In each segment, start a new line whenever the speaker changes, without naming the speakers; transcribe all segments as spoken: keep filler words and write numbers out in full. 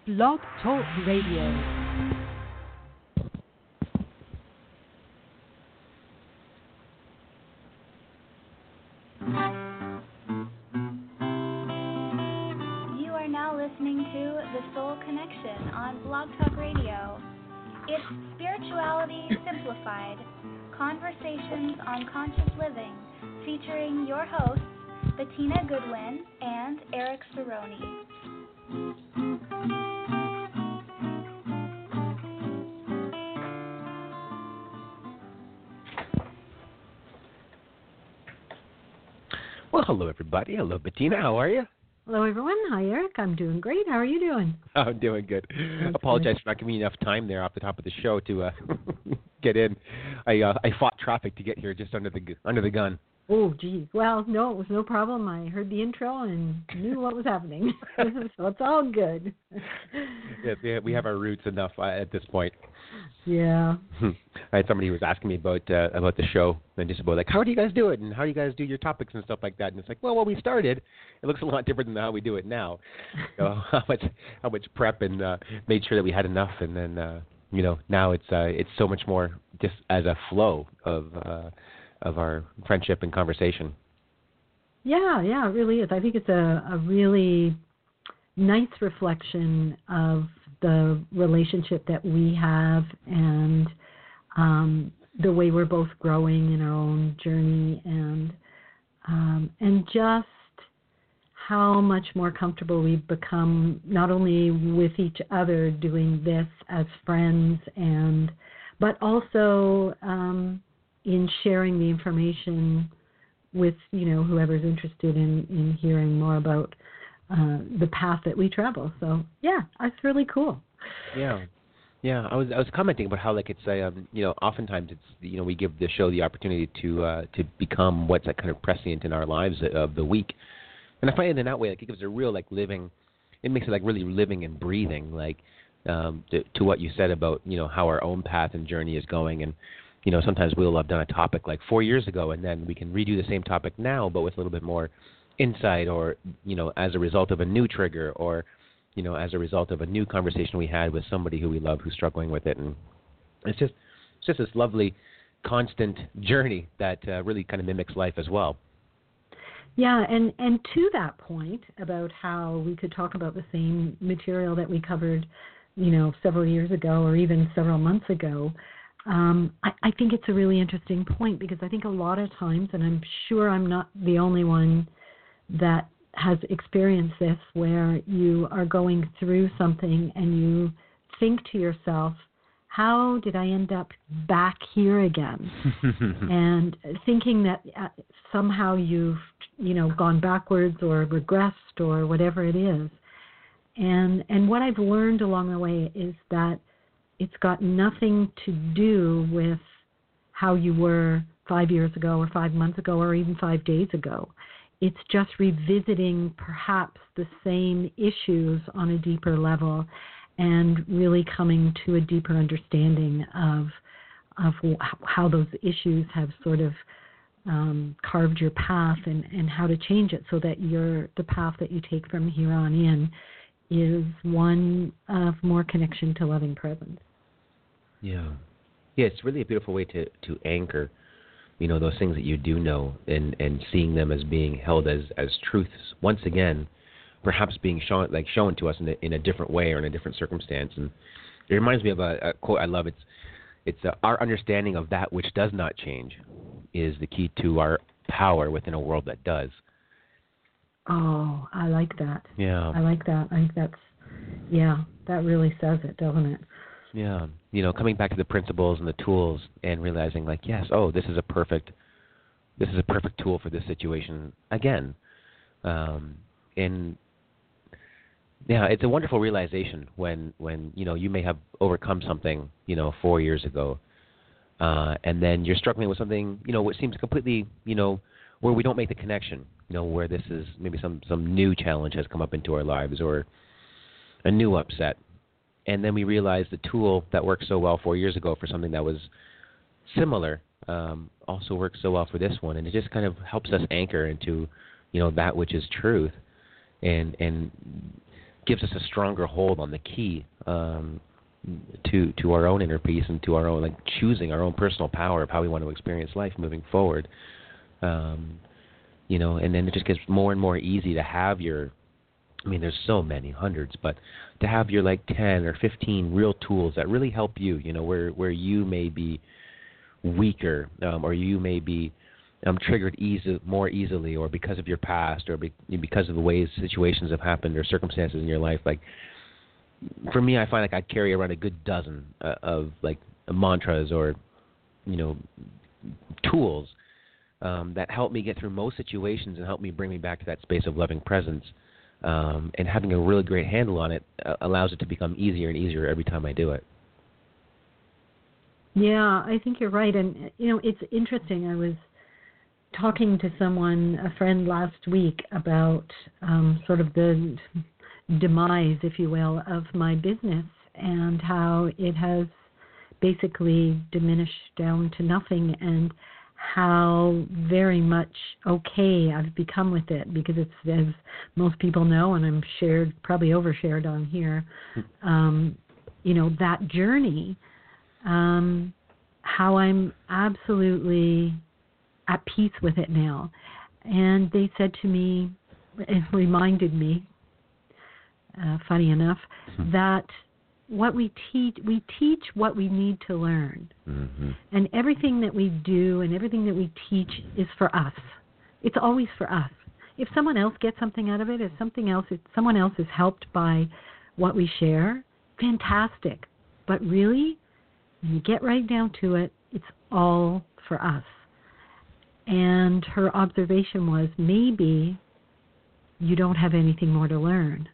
Blog Talk Radio.
You are now listening to The Soul Connection on Blog Talk Radio. It's spirituality simplified, conversations on conscious living, featuring your hosts, Bettina Goodwin and Eric Cerrone.
Well, hello, everybody. Hello, Bettina. How are you?
Hello, everyone. Hi, Eric. I'm doing great. How are you doing?
I'm doing good.
That's
Apologize
good.
for not giving you enough time there off the top of the show to uh, get in. I uh, I fought traffic to get here just under the gu- under the gun.
Oh, geez. Well, no, it was no problem. I heard the intro and knew what was happening. So it's all good.
Yeah, we have, we have our roots enough uh, at this point.
Yeah.
I had somebody who was asking me about uh, about the show and just about like, how do you guys do it and how do you guys do your topics and stuff like that? And it's like, well, when we started, it looks a lot different than how we do it now. So how much how much prep and uh, made sure that we had enough, and then uh, you know now it's uh, it's so much more just as a flow of uh, of our friendship and conversation.
Yeah, yeah, it really is. I think it's a, a really nice reflection of the relationship that we have and um, the way we're both growing in our own journey, and um, and just how much more comfortable we've become, not only with each other doing this as friends, and but also um, in sharing the information with, you know, whoever's interested in, in hearing more about uh, the path that we travel. So yeah, it's really cool.
Yeah, yeah. I was I was commenting about how like it's a um, you know oftentimes it's you know we give the show the opportunity to uh, to become what's that kind of prescient in our lives of the week, and I find it in that way like it gives a real like living, it makes it like really living and breathing like um, to, to what you said about you know how our own path and journey is going. And you know sometimes we'll have done a topic like four years ago and then we can redo the same topic now but with a little bit more insight, or you know as a result of a new trigger, or you know, as a result of a new conversation we had with somebody who we love who's struggling with it. And it's just it's just this lovely, constant journey that uh, really kind of mimics life as well.
Yeah, and, and to that point about how we could talk about the same material that we covered, you know, several years ago or even several months ago, um, I, I think it's a really interesting point, because I think a lot of times, and I'm sure I'm not the only one that has experienced this, where you are going through something and you think to yourself, how did I end up back here again? And thinking that uh, somehow you've, you know, gone backwards or regressed or whatever it is. And and what I've learned along the way is that it's got nothing to do with how you were five years ago or five months ago or even five days ago. It's just revisiting perhaps the same issues on a deeper level and really coming to a deeper understanding of of how those issues have sort of um, carved your path, and, and how to change it so that your the path that you take from here on in is one of more connection to loving presence.
Yeah. Yeah, it's really a beautiful way to, to anchor you know, those things that you do know, and, and seeing them as being held as, as truths, once again, perhaps being shown like shown to us in a, in a different way or in a different circumstance. And it reminds me of a, a quote I love. It's it's uh, our understanding of that which does not change is the key to our power within a world that does.
Oh, I like that.
Yeah.
I like that. I think that's, yeah, that really says it, doesn't it?
Yeah, you know, coming back to the principles and the tools and realizing, like, yes, oh, this is a perfect, this is a perfect tool for this situation again, um, and yeah, it's a wonderful realization when, when you know you may have overcome something, you know, four years ago, uh, and then you're struggling with something, you know, what seems completely, you know, where we don't make the connection, you know, where this is maybe some some new challenge has come up into our lives or a new upset. And then we realize the tool that worked so well four years ago for something that was similar um, also works so well for this one. And it just kind of helps us anchor into, you know, that which is truth. And and gives us a stronger hold on the key um, to to our own inner peace and to our own, like, choosing our own personal power of how we want to experience life moving forward. Um, you know, and then it just gets more and more easy to have your, I mean, there's so many, hundreds, but to have your, like, ten or fifteen real tools that really help you, you know, where, where you may be weaker um, or you may be um, triggered easy, more easily, or because of your past, or be, because of the ways situations have happened or circumstances in your life. Like, for me, I find like I carry around a good dozen uh, of, like, mantras or, you know, tools um, that help me get through most situations and help me bring me back to that space of loving presence. Um, and having a really great handle on it uh, allows it to become easier and easier every time I do it.
Yeah, I think you're right. And, you know, it's interesting. I was talking to someone, a friend last week, about um, sort of the demise, if you will, of my business and how it has basically diminished down to nothing, and how very much okay I've become with it, because it's, as most people know, and I'm shared, probably overshared on here, um, you know, that journey, um, how I'm absolutely at peace with it now. And they said to me, it reminded me, uh, funny enough, mm-hmm. that what we teach, we teach what we need to learn. Mm-hmm. And everything that we do and everything that we teach is for us. It's always for us. If someone else gets something out of it, if something else, if someone else is helped by what we share, fantastic. But really, when you get right down to it, it's all for us. And her observation was, maybe you don't have anything more to learn.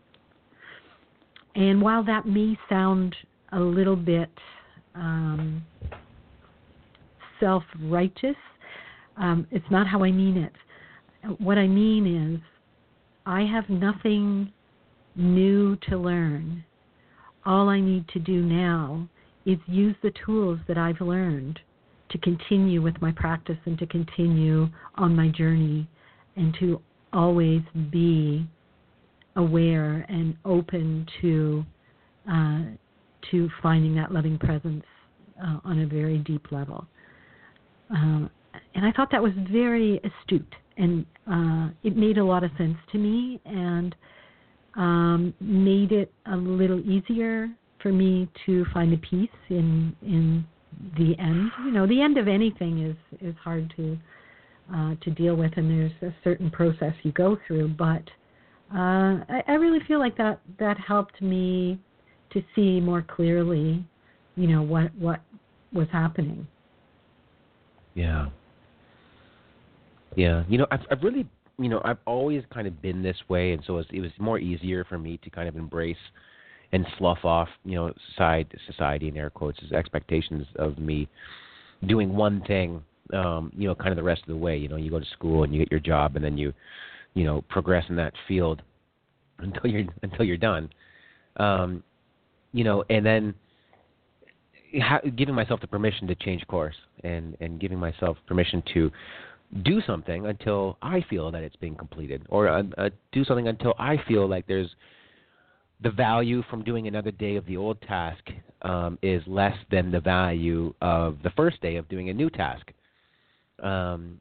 And while that may sound a little bit um, self-righteous, um, it's not how I mean it. What I mean is, I have nothing new to learn. All I need to do now is use the tools that I've learned to continue with my practice and to continue on my journey, and to always be aware and open to uh, to finding that loving presence uh, on a very deep level. Uh, and I thought that was very astute, and uh, it made a lot of sense to me, and um, made it a little easier for me to find a peace in in the end. You know, the end of anything is is hard to uh, to deal with, and there's a certain process you go through, but Uh, I, I really feel like that, that helped me to see more clearly, you know, what what was happening.
Yeah. Yeah. You know, I've, I've really, you know, I've always kind of been this way, and so it was, it was more easier for me to kind of embrace and slough off, you know, society, society in air quotes, expectations of me doing one thing, um, you know, kind of the rest of the way. You know, you go to school and you get your job, and then you, you know, progress in that field until you're until you're done, um, you know, and then ha- giving myself the permission to change course, and, and giving myself permission to do something until I feel that it's being completed, or uh, uh, do something until I feel like there's the value from doing another day of the old task um, is less than the value of the first day of doing a new task. Um,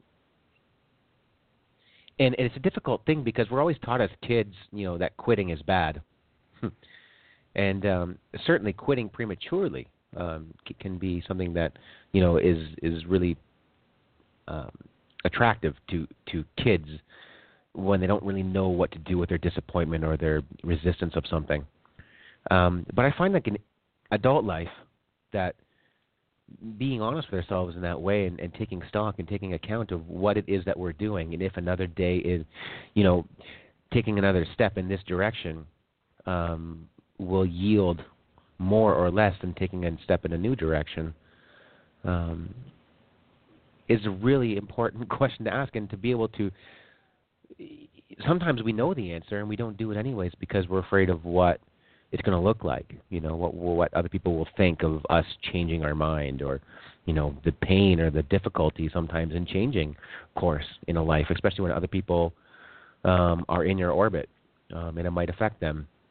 And it's a difficult thing because we're always taught as kids, you know, that quitting is bad. And um, certainly quitting prematurely um, c- can be something that, you know, is is really um, attractive to, to kids when they don't really know what to do with their disappointment or their resistance of something. Um, but I find like in adult life that being honest with ourselves in that way, and, and taking stock and taking account of what it is that we're doing, and if another day is, you know, taking another step in this direction um, will yield more or less than taking a step in a new direction, um, is a really important question to ask, and to be able to, sometimes we know the answer and we don't do it anyways because we're afraid of what it's going to look like, you know, what what other people will think of us changing our mind, or, you know, the pain or the difficulty sometimes in changing course in a life, especially when other people um, are in your orbit, um, and it might affect them.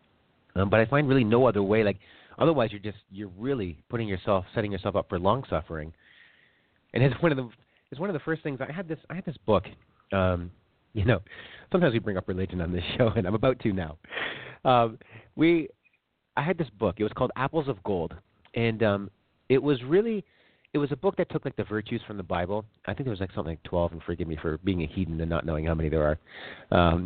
Um, but I find really no other way. Like otherwise, you're just you're really putting yourself, setting yourself up for long suffering. And it's one of the it's one of the first things I had this I had this book. Um, you know, sometimes we bring up religion on this show, and I'm about to now. Um, we I had this book. It was called Apples of Gold, and um, it was really it was a book that took like the virtues from the Bible. I think there was like something like twelve, and forgive me for being a heathen and not knowing how many there are. Um,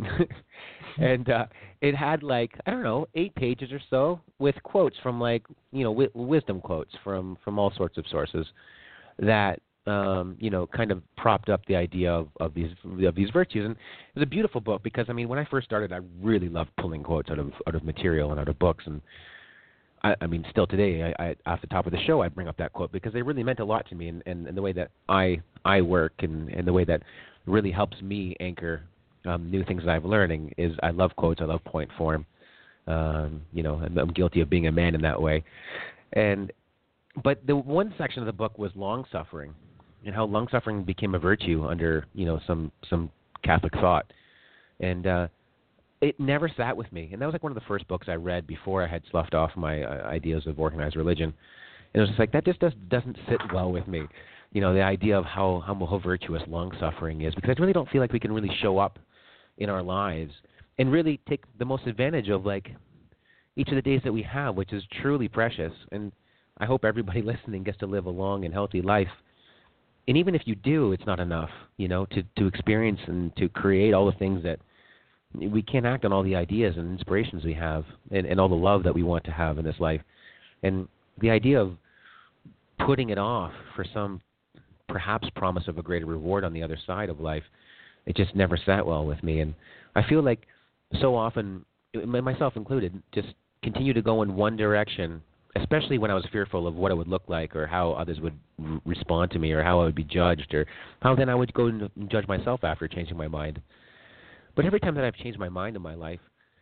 and uh, it had like I don't know eight pages or so with quotes from like you know wi- wisdom quotes from from all sorts of sources that. Um, you know, kind of propped up the idea of, of these of these virtues, and it was a beautiful book because I mean, when I first started, I really loved pulling quotes out of out of material and out of books, and I, I mean, still today, I, I off the top of the show, I bring up that quote because they really meant a lot to me, and, and, and the way that I I work, and, and the way that really helps me anchor um, new things that I'm learning is I love quotes, I love point form, um, you know, I'm, I'm guilty of being a man in that way, and but the one section of the book was long suffering. And how long suffering became a virtue under, you know, some some Catholic thought, and uh, it never sat with me. And that was like one of the first books I read before I had sloughed off my uh, ideas of organized religion. And it was just like that just does, doesn't sit well with me, you know, the idea of how how, how virtuous long suffering is, because I really don't feel like we can really show up in our lives and really take the most advantage of like each of the days that we have, which is truly precious. And I hope everybody listening gets to live a long and healthy life. And even if you do, it's not enough, you know, to, to experience and to create all the things that we can't act on, all the ideas and inspirations we have, and, and all the love that we want to have in this life. And the idea of putting it off for some perhaps promise of a greater reward on the other side of life, it just never sat well with me. And I feel like so often, myself included, just continue to go in one direction, especially when I was fearful of what it would look like or how others would r- respond to me or how I would be judged or how then I would go and judge myself after changing my mind. But every time that I've changed my mind in my life,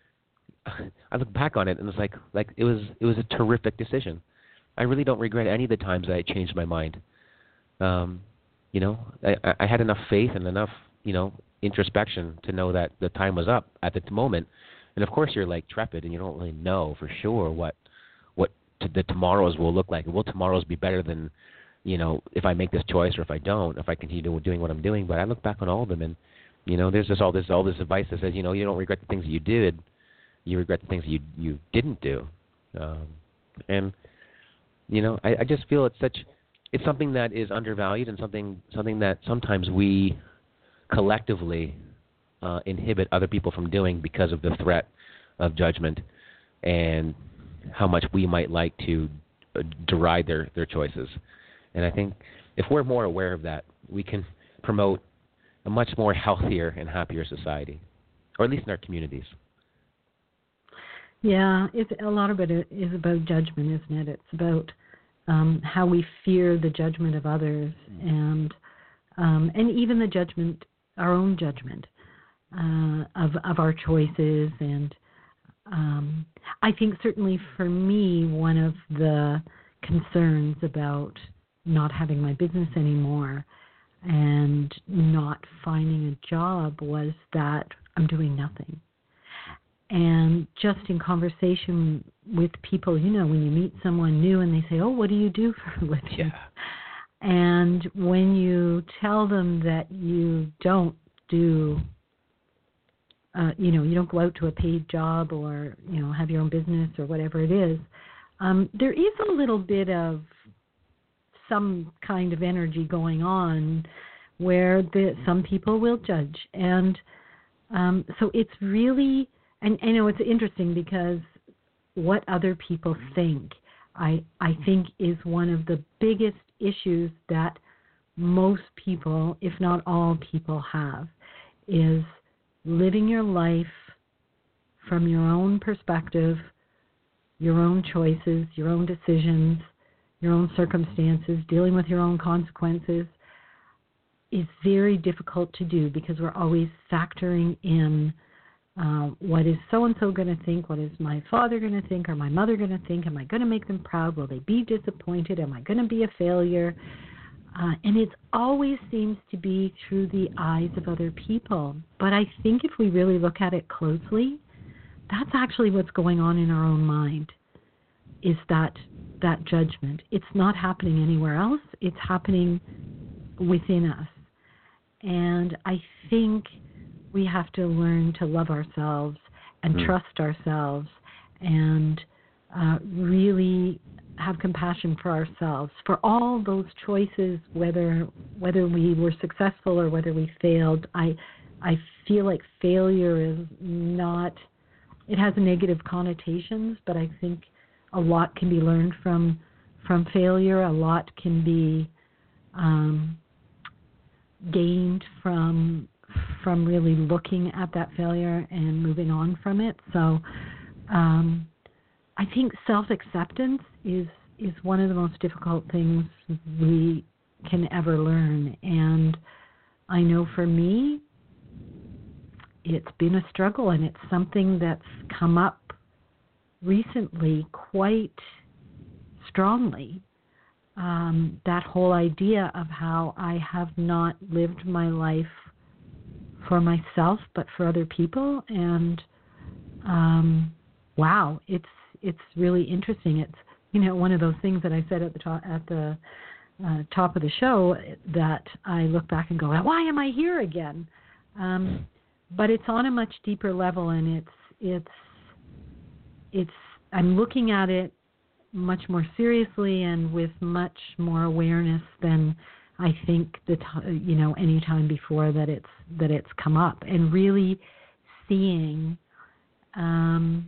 I look back on it and it's like like it was it was a terrific decision. I really don't regret any of the times that I changed my mind. Um, you know, I, I had enough faith and enough, you know, introspection to know that the time was up at the moment. And of course you're like trepid and you don't really know for sure what the tomorrows will look like. Will tomorrows be better than, you know, if I make this choice or if I don't, if I continue doing what I'm doing? But I look back on all of them, and you know, there's just all this all this advice that says, you know, you don't regret the things that you did, you regret the things that you you didn't do, um, and you know, I, I just feel it's such it's something that is undervalued and something something that sometimes we collectively uh, inhibit other people from doing because of the threat of judgment and how much we might like to uh, deride their, their choices. And I think if we're more aware of that, we can promote a much more healthier and happier society, or at least in our communities.
Yeah, it's, a lot of it is about judgment, isn't it? It's about um, how we fear the judgment of others and um, and even the judgment, our own judgment uh, of, of our choices. And Um, I think certainly for me, one of the concerns about not having my business anymore and not finding a job was that I'm doing nothing. And just in conversation with people, you know, when you meet someone new and they say, oh, what do you do for a living?
Yeah.
And when you tell them that you don't do Uh, you know, you don't go out to a paid job or, you know, have your own business or whatever it is, um, there is a little bit of some kind of energy going on where the, some people will judge. And um, so it's really, and I know it's interesting because what other people think, I, I think is one of the biggest issues that most people, if not all people, have, is living your life from your own perspective, your own choices, your own decisions, your own circumstances, dealing with your own consequences is very difficult to do because we're always factoring in uh, what is so-and-so going to think, what is my father going to think, or my mother going to think, am I going to make them proud, will they be disappointed, am I going to be a failure? Uh, and it always seems to be through the eyes of other people. But I think if we really look at it closely, that's actually what's going on in our own mind, is that that judgment. It's not happening anywhere else. It's happening within us. And I think we have to learn to love ourselves and mm. trust ourselves and uh, really have compassion for ourselves, for all those choices, whether whether we were successful or whether we failed. I I feel like failure is not, it has negative connotations, but I think a lot can be learned from from failure. A lot can be um, gained from from really looking at that failure and moving on from it. So um, I think self-acceptance is is one of the most difficult things we can ever learn. And I know for me, it's been a struggle, and it's something that's come up recently quite strongly. Um, that whole idea of how I have not lived my life for myself, but for other people. And um, wow, it's it's really interesting. It's, you know, one of those things that I said at the top at the uh, top of the show, that I look back and go, why am I here again? Um, but it's on a much deeper level, and it's it's it's I'm looking at it much more seriously and with much more awareness than I think the t- you know any time before that it's that it's come up, and really seeing um,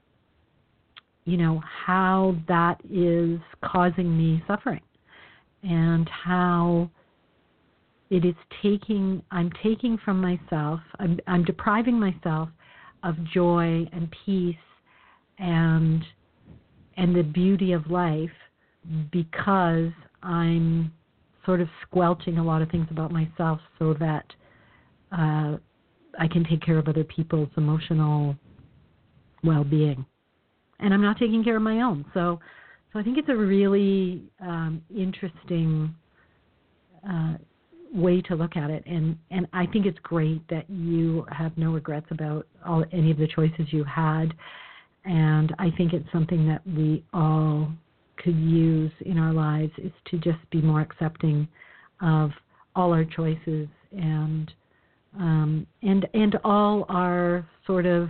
you know how that is causing me suffering, and how it is taking I'm taking from myself I'm, I'm depriving myself of joy and peace and and the beauty of life, because I'm sort of squelching a lot of things about myself so that uh, I can take care of other people's emotional well-being. And I'm not taking care of my own. So so I think it's a really um, interesting uh, way to look at it. And, and I think it's great that you have no regrets about all, any of the choices you had. And I think it's something that we all could use in our lives, is to just be more accepting of all our choices and um, and and all our sort of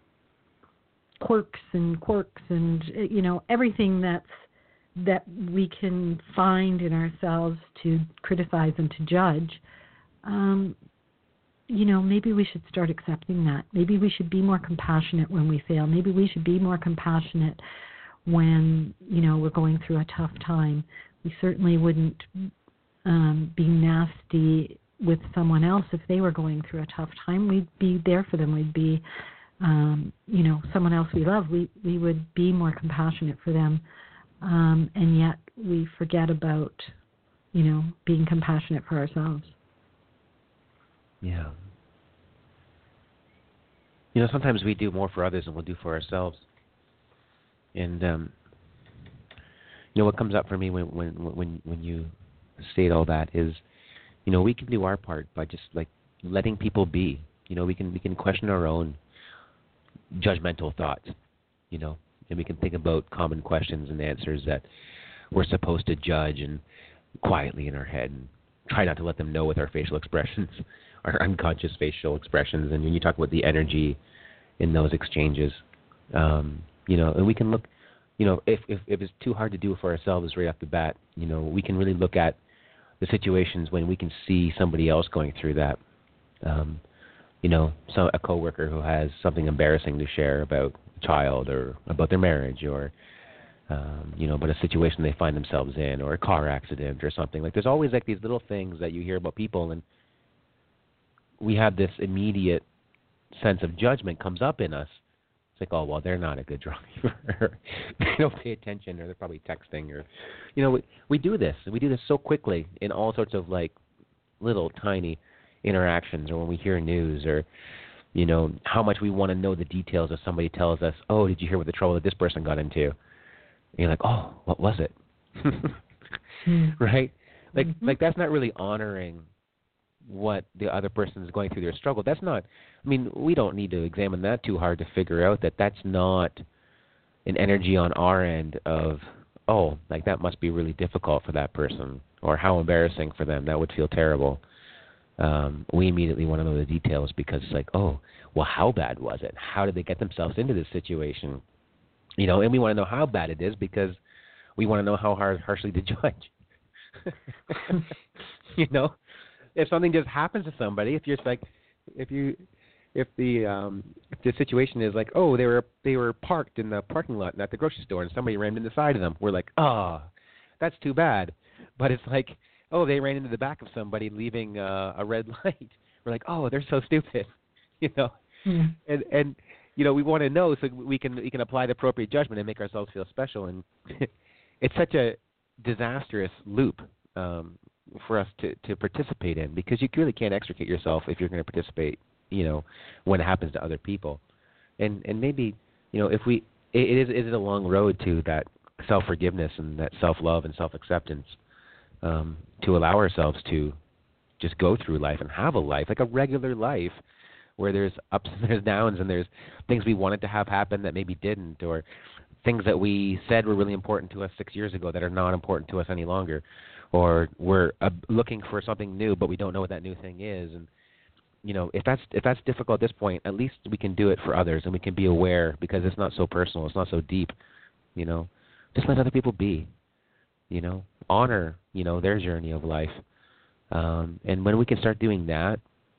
quirks and quirks and you know everything that's that we can find in ourselves to criticize and to judge. Um, you know, maybe we should start accepting that. Maybe we should be more compassionate when we fail. Maybe we should be more compassionate when, you know, we're going through a tough time. We certainly wouldn't um, be nasty with someone else if they were going through a tough time. We'd be there for them. We'd be, um, you know, someone else we love. We, we would be more compassionate for them. Um, and yet we forget about, you know, being compassionate for ourselves.
Yeah. You know, sometimes we do more for others than we'll do for ourselves. And um, you know what comes up for me when when when when you state all that is, you know, we can do our part by just like letting people be. You know, we can we can question our own judgmental thoughts. You know, and we can think about common questions and answers that we're supposed to judge and quietly in our head, and try not to let them know with our facial expressions, our unconscious facial expressions. And when you talk about the energy in those exchanges, um, you know, and we can look, you know, if, if if it's too hard to do for ourselves right off the bat, you know, we can really look at the situations when we can see somebody else going through that. Um, you know, so a coworker who has something embarrassing to share about a child or about their marriage, or um, you know, about a situation they find themselves in, or a car accident or something. Like, there's always like these little things that you hear about people, and we have this immediate sense of judgment comes up in us. It's like, oh, well, they're not a good driver. They don't pay attention, or they're probably texting, or, you know, we, we do this. We do this so quickly in all sorts of, like, little tiny interactions, or when we hear news, or, you know, how much we want to know the details if somebody tells us, oh, did you hear what the trouble that this person got into? And you're like, oh, what was it? mm. Right? Like, mm-hmm. like that's not really honoring what the other person is going through their struggle. That's not, I mean, we don't need to examine that too hard to figure out that that's not an energy on our end of, oh, like that must be really difficult for that person, or how embarrassing for them. That would feel terrible. Um, we immediately want to know the details because it's like, oh, well, how bad was it? How did they get themselves into this situation? You know, and we want to know how bad it is because we want to know how hard, harshly to judge. You know, if something just happens to somebody, if you're just like, if you, if the um, if the situation is like, oh, they were they were parked in the parking lot at the grocery store and somebody rammed in the side of them, we're like, oh, that's too bad. But it's like, oh, they ran into the back of somebody leaving uh, a red light. We're like, oh, they're so stupid, you know. Mm. And and you know, we want to know so we can we can apply the appropriate judgment and make ourselves feel special. And it's such a disastrous loop um, for us to, to participate in, because you really can't extricate yourself if you're going to participate, you know, when it happens to other people. And and maybe, you know, if we it, it is it is a long road to that self-forgiveness and that self-love and self-acceptance, um, to allow ourselves to just go through life and have a life, like a regular life, where there's ups and there's downs and there's things we wanted to have happen that maybe didn't, or things that we said were really important to us six years ago that are not important to us any longer, or we're uh, looking for something new but we don't know what that new thing is. And you know, if that's if that's difficult at this point, at least we can do it for others and we can be aware, because it's not so personal, it's not so deep. You know, just let other people be. You know, honor, you know, their journey of life. Um, and when we can start doing that,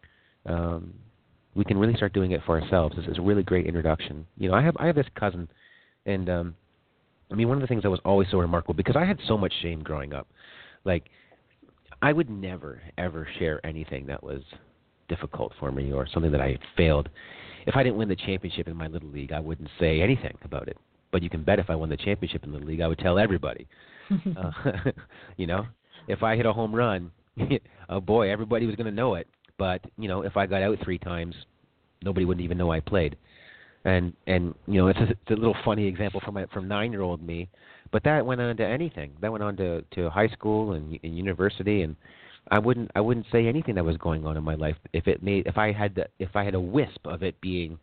um, we can really start doing it for ourselves. This is a really great introduction. You know, I have I have this cousin, and um, I mean, one of the things that was always so remarkable, because I had so much shame growing up. Like, I would never, ever share anything that was difficult for me or something that I had failed. If I didn't win the championship in my little league, I wouldn't say anything about it. But you can bet if I won the championship in the league, I would tell everybody. uh, you know, if I hit a home run, oh boy, everybody was going to know it. But you know, if I got out three times, nobody wouldn't even know I played. And and you know, it's a, it's a little funny example from my, from nine-year-old me, but that went on to anything. That went on to, to high school and, and university, and I wouldn't I wouldn't say anything that was going on in my life if it made if I had the, if I had a wisp of it being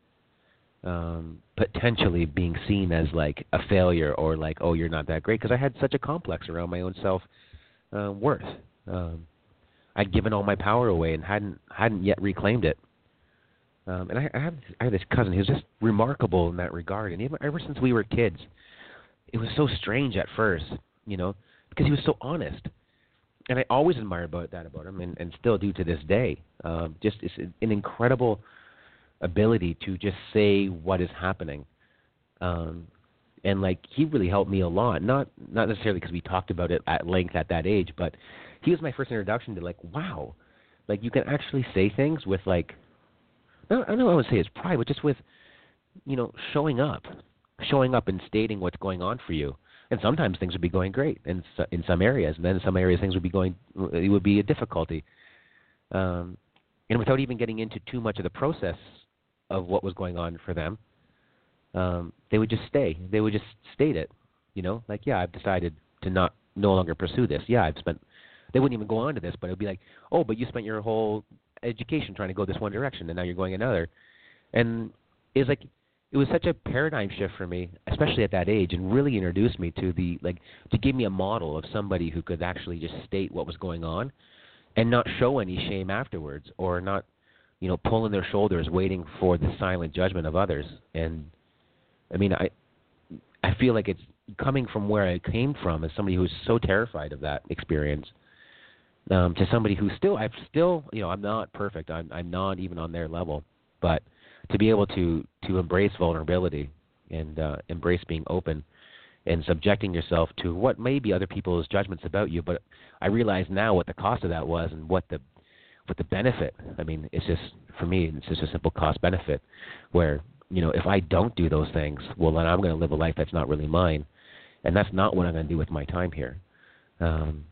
um, potentially being seen as like a failure, or like, oh, you're not that great, because I had such a complex around my own self uh, worth. Um, I'd given all my power away and hadn't hadn't yet reclaimed it. Um, and I, I have I have this cousin who's just remarkable in that regard. And even ever since we were kids, it was so strange at first, you know, because he was so honest. And I always admire about that about him, and, and still do to this day. Um, just it's an incredible ability to just say what is happening. Um, and like, he really helped me a lot. Not not necessarily because we talked about it at length at that age, but he was my first introduction to like, wow, like you can actually say things with like, I don't know what I would say it's pride, but just with, you know, showing up, showing up and stating what's going on for you. And sometimes things would be going great in in some areas, and then in some areas things would be going, it would be a difficulty. Um, and without even getting into too much of the process of what was going on for them, um, they would just stay. They would just state it, you know, like, yeah, I've decided to not no longer pursue this. Yeah, I've spent. They wouldn't even go on to this, but it would be like, oh, but you spent your whole education trying to go this one direction, and now you're going another. And it was like, it was such a paradigm shift for me, especially at that age, and really introduced me to the, like, to give me a model of somebody who could actually just state what was going on and not show any shame afterwards, or not, you know, pulling their shoulders waiting for the silent judgment of others. And, I mean, I I feel like it's coming from where I came from as somebody who was so terrified of that experience, um, to somebody who still, I've still, you know, I'm not perfect. I'm I'm not even on their level, but to be able to, to embrace vulnerability and uh, embrace being open and subjecting yourself to what may be other people's judgments about you. But I realize now what the cost of that was and what the what the benefit. I mean, it's just, for me, it's just a simple cost benefit where, you know, if I don't do those things, well, then I'm going to live a life that's not really mine. And that's not what I'm going to do with my time here. Um,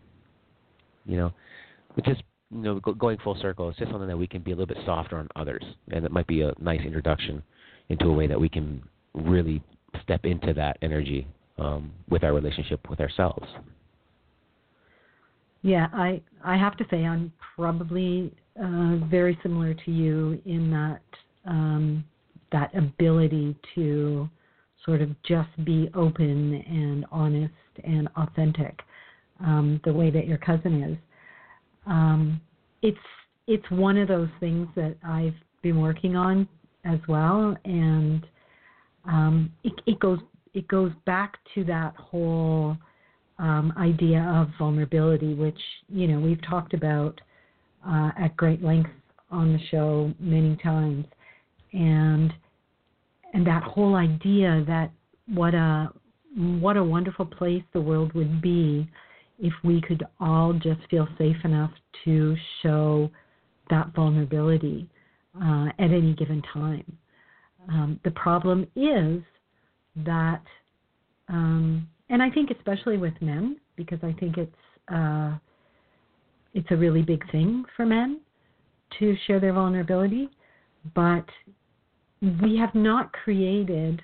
you know, it's just, you know, go, going full circle, it's just something that we can be a little bit softer on others. And it might be a nice introduction into a way that we can really step into that energy um, with our relationship with ourselves.
Yeah, I I have to say I'm probably uh, very similar to you in that um, that ability to sort of just be open and honest and authentic, um, the way that your cousin is. Um, it's it's one of those things that I've been working on as well, and um, it, it goes it goes back to that whole um, idea of vulnerability, which you know we've talked about uh, at great length on the show many times, and and that whole idea that what a what a wonderful place the world would be if we could all just feel safe enough to show that vulnerability uh, at any given time. Um, the problem is that, um, and I think especially with men, because I think it's uh, it's a really big thing for men to share their vulnerability, but we have not created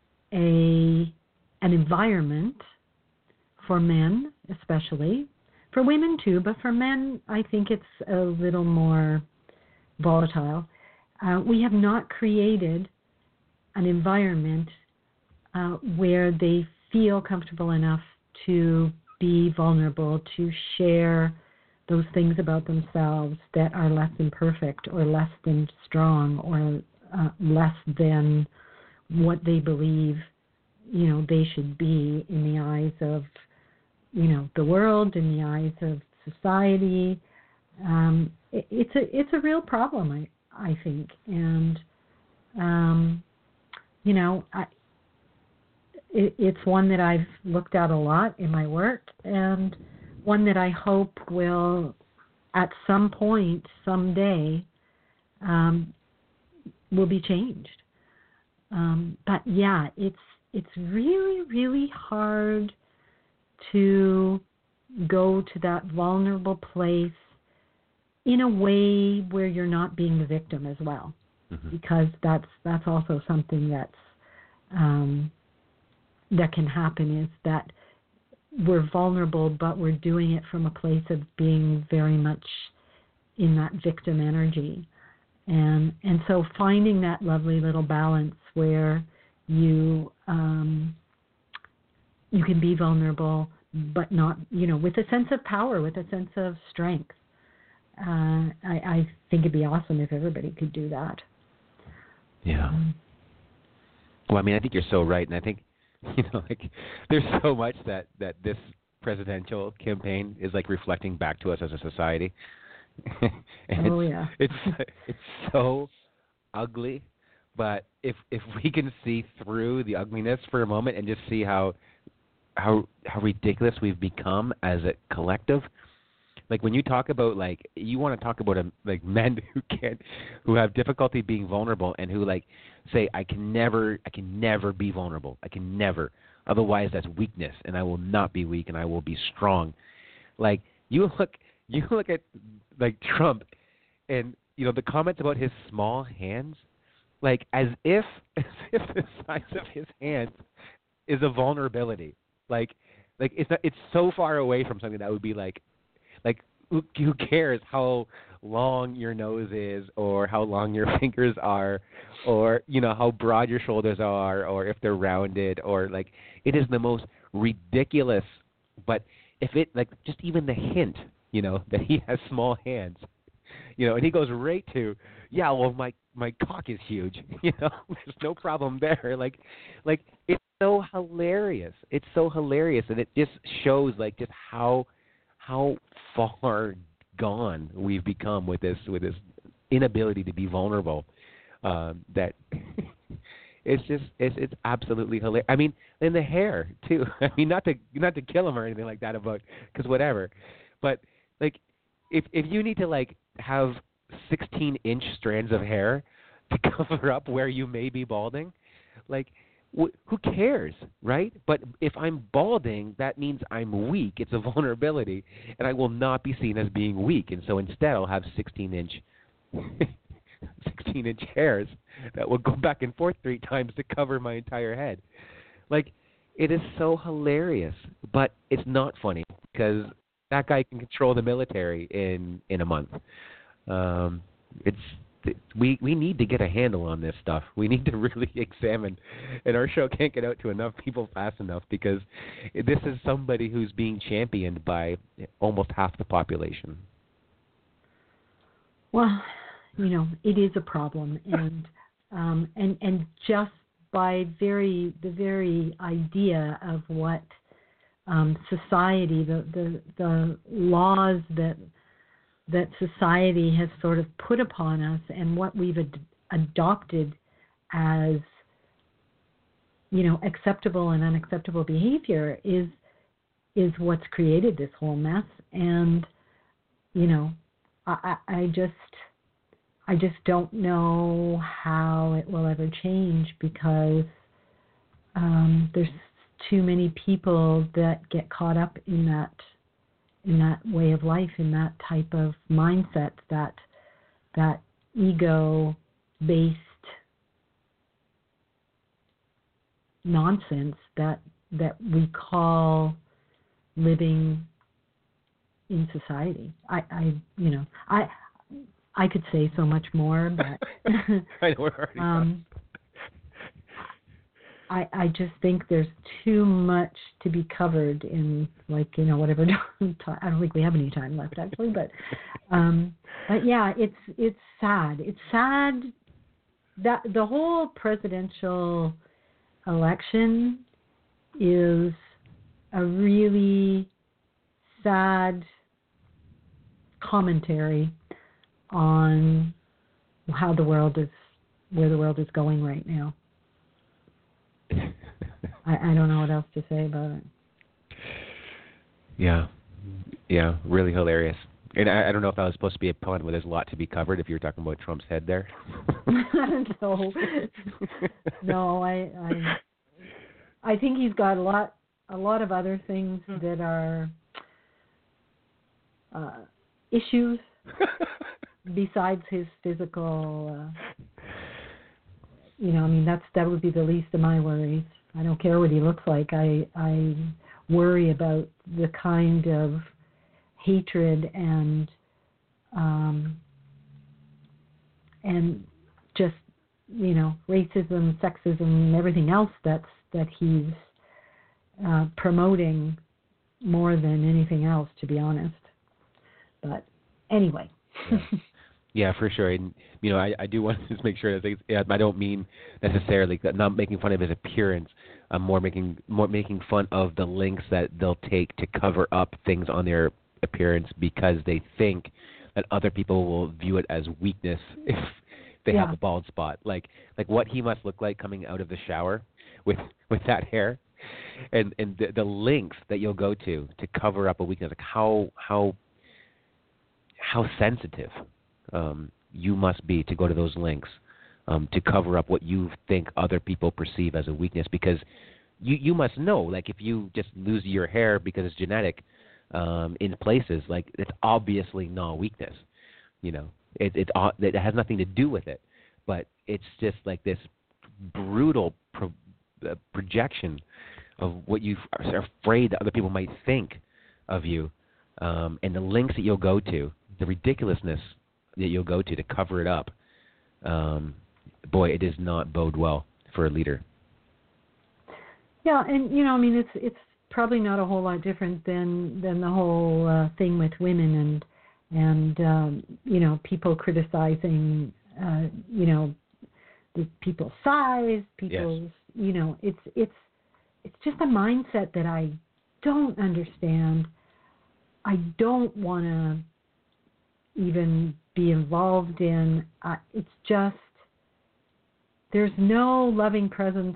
a an environment for men, especially, for women too, but for men, I think it's a little more volatile. Uh, we have not created an environment uh, where they feel comfortable enough to be vulnerable, to share those things about themselves that are less than perfect or less than strong or uh, less than what they believe, you know, they should be in the eyes of, you know, the world, in the eyes of society. Um, it, it's a it's a real problem, I I think, and um, you know, I, it, it's one that I've looked at a lot in my work, and one that I hope will, at some point, someday, um, will be changed. Um, but yeah, it's it's really really hard to go to that vulnerable place in a way where you're not being the victim as well, mm-hmm. because that's that's also something that's um, that can happen, is that we're vulnerable, but we're doing it from a place of being very much in that victim energy, and and so finding that lovely little balance where you um, you can be vulnerable, but not, you know, with a sense of power, with a sense of strength. Uh, I, I think it'd be awesome if everybody could do that.
Yeah. Um, well, I mean, I think you're so right, and I think, you know, like, there's so much that, that this presidential campaign is like reflecting back to us as a society. and
oh
it's,
yeah.
it's it's so ugly, but if if we can see through the ugliness for a moment and just see how how how ridiculous we've become as a collective. Like when you talk about, like, you want to talk about a, like men who can't, who have difficulty being vulnerable and who like say, I can never, I can never be vulnerable. I can never. Otherwise that's weakness, and I will not be weak, and I will be strong. Like you look, you look at like Trump, and you know the comments about his small hands, like as if, as if the size of his hands is a vulnerability. Like, like it's not, it's so far away from something that would be like, like who, who cares how long your nose is, or how long your fingers are, or you know how broad your shoulders are, or if they're rounded, or like it is the most ridiculous. But if it like just even the hint, you know, that he has small hands, you know, and he goes right to, yeah, well my my cock is huge, you know, there's no problem there. Like, like it's so hilarious. It's so hilarious, and it just shows like just how how far gone we've become with this with this inability to be vulnerable. Um, that it's just it's it's absolutely hilarious. I mean, and the hair too. I mean, not to not to kill him or anything like that, about because whatever, but like if if you need to like have sixteen inch strands of hair to cover up where you may be balding, like wh- who cares, right? But if I'm balding, that means I'm weak. It's a vulnerability, and I will not be seen as being weak. And so instead, I'll have sixteen inch sixteen inch hairs that will go back and forth three times to cover my entire head. Like, it is so hilarious, but it's not funny because that guy can control the military in in a month. Um, it's we we need to get a handle on this stuff. We need to really examine, and our show can't get out to enough people fast enough because this is somebody who's being championed by almost half the population.
Well, you know, it is a problem, and um, and and just by very the very idea of what um, society, the, the the laws that that society has sort of put upon us, and what we've ad- adopted as, you know, acceptable and unacceptable behavior is is what's created this whole mess. And you know, I, I just I just don't know how it will ever change, because um, there's too many people that get caught up in that in that way of life, in that type of mindset, that that ego-based nonsense that that we call living in society. I, I you know, I I could say so much more, but
I know we're already
um, I, I just think there's too much to be covered in, like, you know, whatever time. I don't think we have any time left, actually, but um, but yeah, it's it's sad. It's sad that the whole presidential election is a really sad commentary on how the world is, where the world is going right now. I, I don't know what else to say about it.
Yeah, yeah, really hilarious. And I, I don't know if that was supposed to be a pun, but there's a lot to be covered if you were talking about Trump's head there.
no, no, I, I, I think he's got a lot, a lot of other things that are uh, issues besides his physical. Uh, you know, I mean, that's that would be the least of my worries. I don't care what he looks like. I I worry about the kind of hatred and um, and just, you know, racism, sexism, everything else that's that he's uh, promoting more than anything else, to be honest. But anyway.
Yeah. Yeah, for sure. And, you know, I, I do want to just make sure that they, I don't mean necessarily that not making fun of his appearance. I'm more making more making fun of the lengths that they'll take to cover up things on their appearance because they think that other people will view it as weakness if they
yeah.
have a bald spot. Like like what he must look like coming out of the shower with with that hair, and and the, the lengths that you'll go to to cover up a weakness. Like how how how sensitive. Um, you must be to go to those lengths um, to cover up what you think other people perceive as a weakness, because you, you must know, like, if you just lose your hair because it's genetic um, in places, like, it's obviously not a weakness. You know, it, it, it has nothing to do with it, but it's just like this brutal pro, uh, projection of what you are afraid that other people might think of you, um, and the lengths that you'll go to, the ridiculousness that you'll go to to cover it up. Um, boy, it does not bode well for a leader.
Yeah, and you know, I mean, it's it's probably not a whole lot different than than the whole uh, thing with women and and um, you know, people criticizing uh, you know, the people's size, people's yes. you know, it's it's it's just a mindset that I don't understand. I don't want to even be involved in. Uh, it's just, there's no loving presence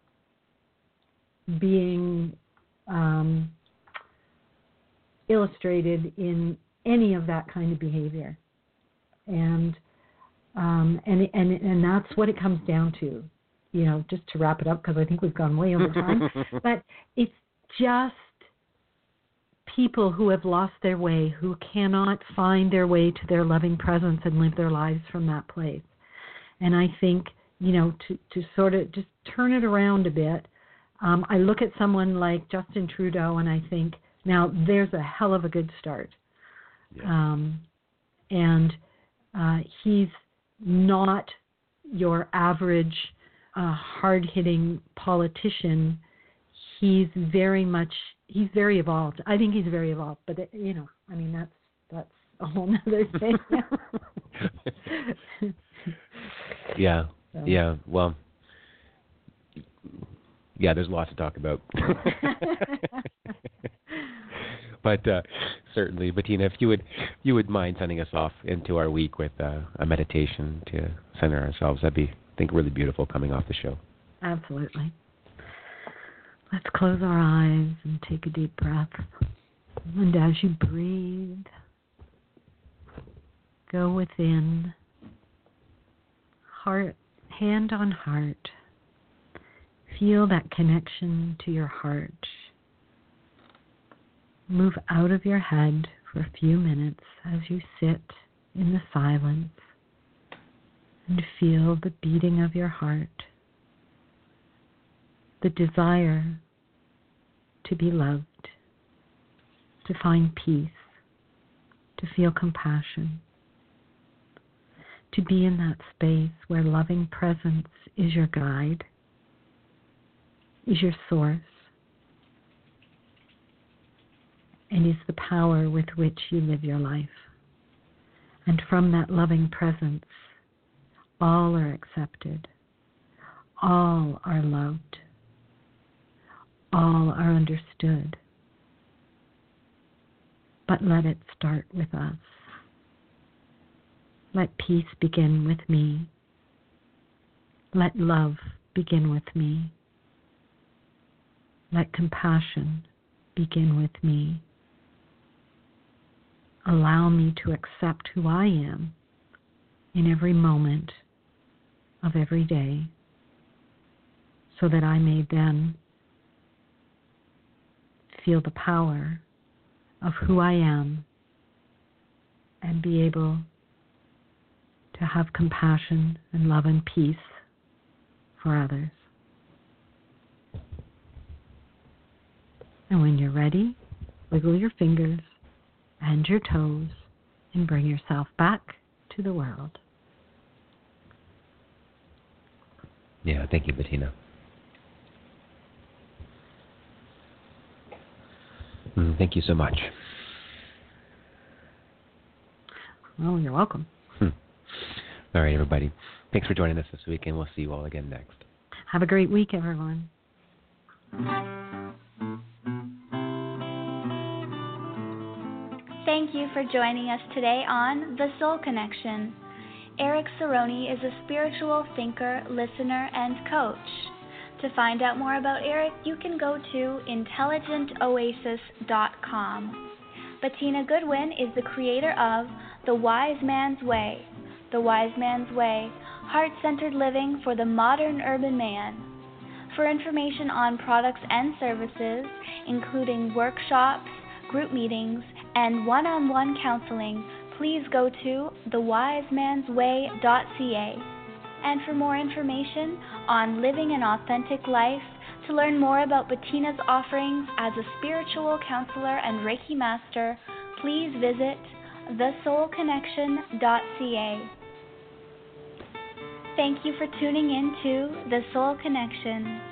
being um, illustrated in any of that kind of behavior, and um, and and and that's what it comes down to. You know, just to wrap it up, because I think we've gone way over time, but it's just people who have lost their way, who cannot find their way to their loving presence and live their lives from that place. And I think, you know, to, to sort of just turn it around a bit, um, I look at someone like Justin Trudeau and I think Now, there's a hell of a good start.
Yeah.
Um, and uh, he's not your average uh, hard-hitting politician. He's very much, he's very evolved. I think he's very evolved, but, it, you know, I mean, that's that's a whole other thing.
yeah,
so.
yeah, well, yeah, there's lots to talk about. But uh, certainly, Bettina, if you would you would mind sending us off into our week with uh, a meditation to center ourselves, that'd be, I think, really beautiful coming off the show.
Absolutely. Let's close our eyes and take a deep breath. And as you breathe, go within, heart, hand on heart. Feel that connection to your heart. Move out of your head for a few minutes as you sit in the silence and feel the beating of your heart, the desire to be loved, to find peace, to feel compassion, to be in that space where loving presence is your guide, is your source, and is the power with which you live your life. And from that loving presence, all are accepted, all are loved, all are understood. But let it start with us. Let peace begin with me. Let love begin with me. Let compassion begin with me. Allow me to accept who I am in every moment of every day, so that I may then feel the power of who I am and be able to have compassion and love and peace for others. And when you're ready, wiggle your fingers and your toes and bring yourself back to the world.
Yeah, thank you, Bettina. Mm, thank you so much.
Oh, you're welcome.
Hmm. All right, everybody. Thanks for joining us this week, and we'll see you all again next.
Have a great week, everyone.
Thank you for joining us today on The Soul Connection. Eric Cerrone is a spiritual thinker, listener, and coach. To find out more about Eric, you can go to intelligent oasis dot com. Bettina Goodwin is the creator of The Wise Man's Way. The Wise Man's Way, heart-centered living for the modern urban man. For information on products and services, including workshops, group meetings, and one-on-one counseling, please go to the wise man's way dot c a. And for more information on living an authentic life, to learn more about Bettina's offerings as a spiritual counselor and Reiki master, please visit the soul connection dot c a. Thank you for tuning in to The Soul Connection.